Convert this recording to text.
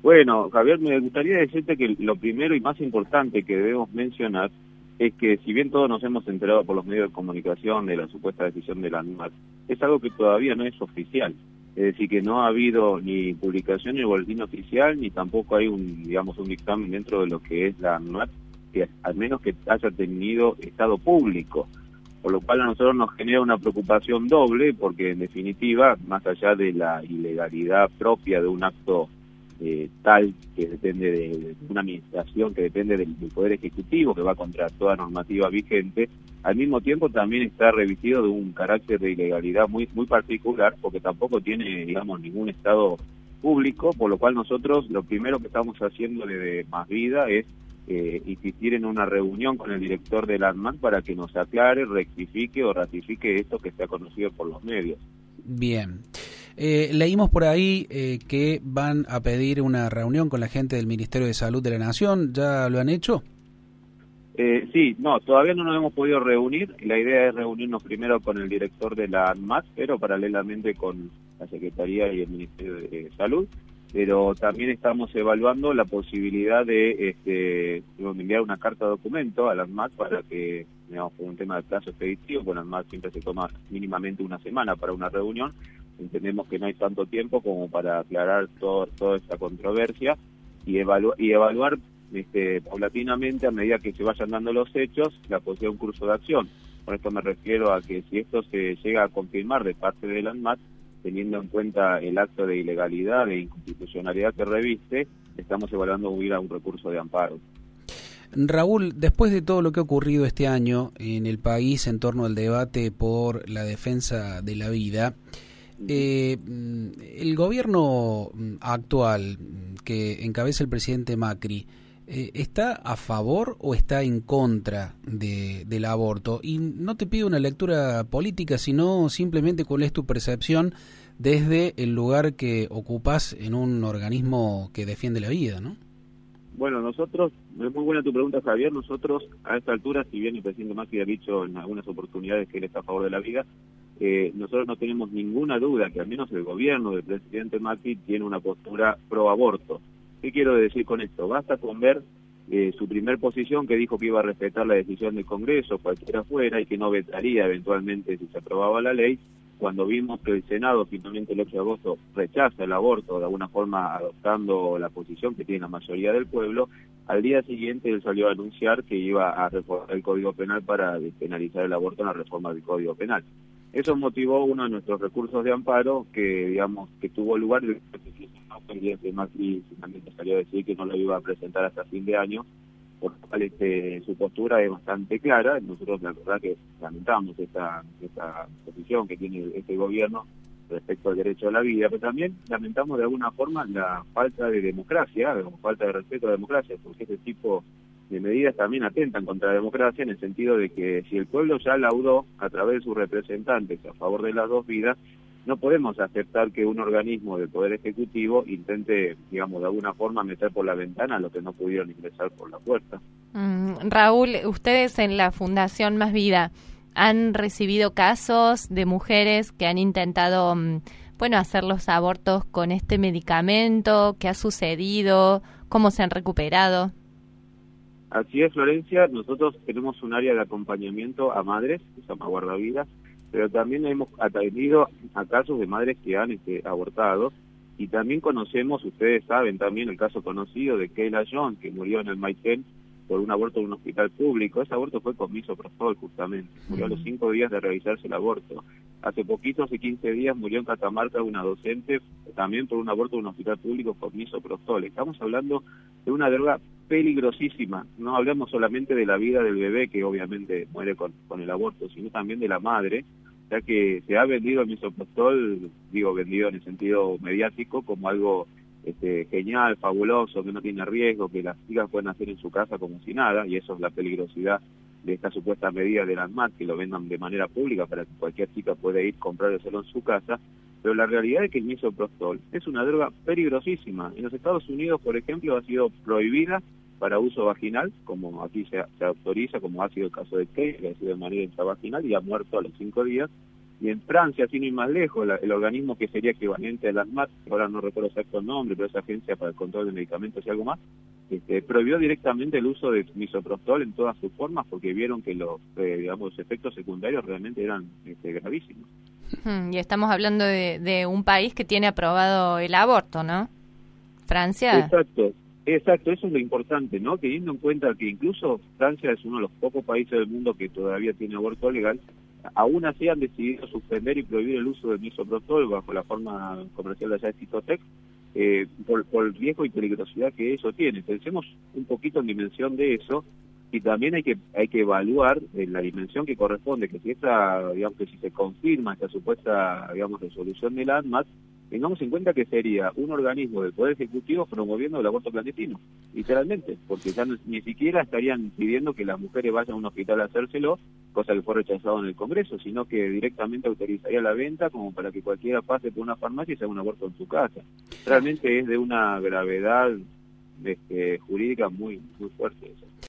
Bueno, Javier, me gustaría decirte que lo primero y más importante que debemos mencionar es que si bien todos nos hemos enterado por los medios de comunicación de la supuesta decisión de la ANMAT, es algo que todavía no es oficial. Es decir, que no ha habido ni publicación en el boletín oficial, ni tampoco hay un dictamen dentro de lo que es la ANMAT, que al menos que haya tenido estado público. Por lo cual a nosotros nos genera una preocupación doble, porque en definitiva, más allá de la ilegalidad propia de un acto tal que depende de una administración que depende del Poder Ejecutivo, que va contra toda normativa vigente, al mismo tiempo también está revestido de un carácter de ilegalidad muy particular, porque tampoco tiene, ningún estado público, por lo cual nosotros lo primero que estamos haciendo desde Más Vida es insistir en una reunión con el director de la ANMAT para que nos aclare, rectifique o ratifique esto que se ha conocido por los medios. Bien. Leímos por ahí que van a pedir una reunión con la gente del Ministerio de Salud de la Nación. ¿Ya lo han hecho? Sí, no, todavía no nos hemos podido reunir. La idea es reunirnos primero con el director de la ANMAT, pero paralelamente con la Secretaría y el Ministerio de Salud. Pero también estamos evaluando la posibilidad de enviar una carta de documento a la ANMAT para que, por un tema de plazo expeditivo, bueno, la ANMAT siempre se toma mínimamente una semana para una reunión. Entendemos que no hay tanto tiempo como para aclarar toda esta controversia y evaluar paulatinamente, a medida que se vayan dando los hechos, la posibilidad de un curso de acción. Con esto me refiero a que si esto se llega a confirmar de parte de la ANMAT, teniendo en cuenta el acto de ilegalidad, de inconstitucionalidad que reviste, estamos evaluando huir a un recurso de amparo. Raúl, después de todo lo que ha ocurrido este año en el país en torno al debate por la defensa de la vida, el gobierno actual que encabeza el presidente Macri, ¿está a favor o está en contra del aborto? Y no te pido una lectura política, sino simplemente cuál es tu percepción desde el lugar que ocupas en un organismo que defiende la vida, ¿no? Bueno, nosotros, es muy buena tu pregunta, Javier. Nosotros, a esta altura, si bien el presidente Macri ha dicho en algunas oportunidades que él está a favor de la vida, nosotros no tenemos ninguna duda que al menos el gobierno del presidente Macri tiene una postura pro aborto. ¿Qué quiero decir con esto? Basta con ver su primer posición, que dijo que iba a respetar la decisión del Congreso, cualquiera fuera, y que no vetaría eventualmente si se aprobaba la ley. Cuando vimos que el Senado finalmente el 8 de agosto rechaza el aborto, de alguna forma adoptando la posición que tiene la mayoría del pueblo, al día siguiente él salió a anunciar que iba a reformar el Código Penal para despenalizar el aborto en la reforma del Código Penal. Eso motivó uno de nuestros recursos de amparo que tuvo lugar. El presidente Macri finalmente salió a decir que no lo iba a presentar hasta fin de año, por lo cual su postura es bastante clara. Nosotros la verdad que lamentamos esta posición que tiene este gobierno respecto al derecho a la vida, pero también lamentamos de alguna forma la falta de democracia, la falta de respeto a la democracia, porque este tipo de medidas también atentan contra la democracia, en el sentido de que si el pueblo ya laudó a través de sus representantes a favor de las dos vidas, no podemos aceptar que un organismo del Poder Ejecutivo intente, de alguna forma, meter por la ventana a los que no pudieron ingresar por la puerta. Raúl, ustedes en la Fundación Más Vida han recibido casos de mujeres que han intentado, hacer los abortos con este medicamento. ¿Qué ha sucedido? ¿Cómo se han recuperado? Así es, Florencia. Nosotros tenemos un área de acompañamiento a madres, que se llama Guardavidas, pero también hemos atendido a casos de madres que han abortado, y también conocemos, ustedes saben también el caso conocido de Kayla John, que murió en el Maitén por un aborto en un hospital público. Ese aborto fue con misoprostol, justamente. Murió a los 5 días de realizarse el aborto. Hace 15 días, murió en Catamarca una docente, también por un aborto en un hospital público con misoprostol. Estamos hablando de una droga peligrosísima. No hablamos solamente de la vida del bebé, que obviamente muere con el aborto, sino también de la madre, ya que se ha vendido el misoprostol, vendido en el sentido mediático, como algo genial, fabuloso, que no tiene riesgo, que las chicas pueden hacer en su casa como si nada, y eso es la peligrosidad de esta supuesta medida de la ANMAT, que lo vendan de manera pública para que cualquier chica pueda ir a comprárselo en su casa. Pero la realidad es que el misoprostol es una droga peligrosísima. En los Estados Unidos, por ejemplo, ha sido prohibida para uso vaginal, como aquí se autoriza, como ha sido el caso de Kay, que ha sido de manera intravaginal y ha muerto a los 5 días. Y en Francia, sin ir más lejos, el organismo que sería equivalente a la ANMAT, ahora no recuerdo exacto el nombre, pero es Agencia para el Control de Medicamentos y algo más, prohibió directamente el uso de misoprostol en todas sus formas porque vieron que los efectos secundarios realmente eran gravísimos. Y estamos hablando de un país que tiene aprobado el aborto, ¿no? Francia. Exacto, eso es lo importante, ¿no? Teniendo en cuenta que incluso Francia es uno de los pocos países del mundo que todavía tiene aborto legal, aún así han decidido suspender y prohibir el uso del misoprostol bajo la forma comercial de allá de Citotec, por el riesgo y peligrosidad que eso tiene. Pensemos un poquito en dimensión de eso, y también hay que evaluar la dimensión que corresponde, que si si se confirma esta supuesta, resolución de la ANMAT, tengamos en cuenta que sería un organismo del Poder Ejecutivo promoviendo el aborto clandestino, literalmente, porque ya ni siquiera estarían pidiendo que las mujeres vayan a un hospital a hacérselo, cosa que fue rechazado en el Congreso, sino que directamente autorizaría la venta como para que cualquiera pase por una farmacia y se haga un aborto en su casa. Realmente es de una gravedad jurídica muy, muy fuerte eso.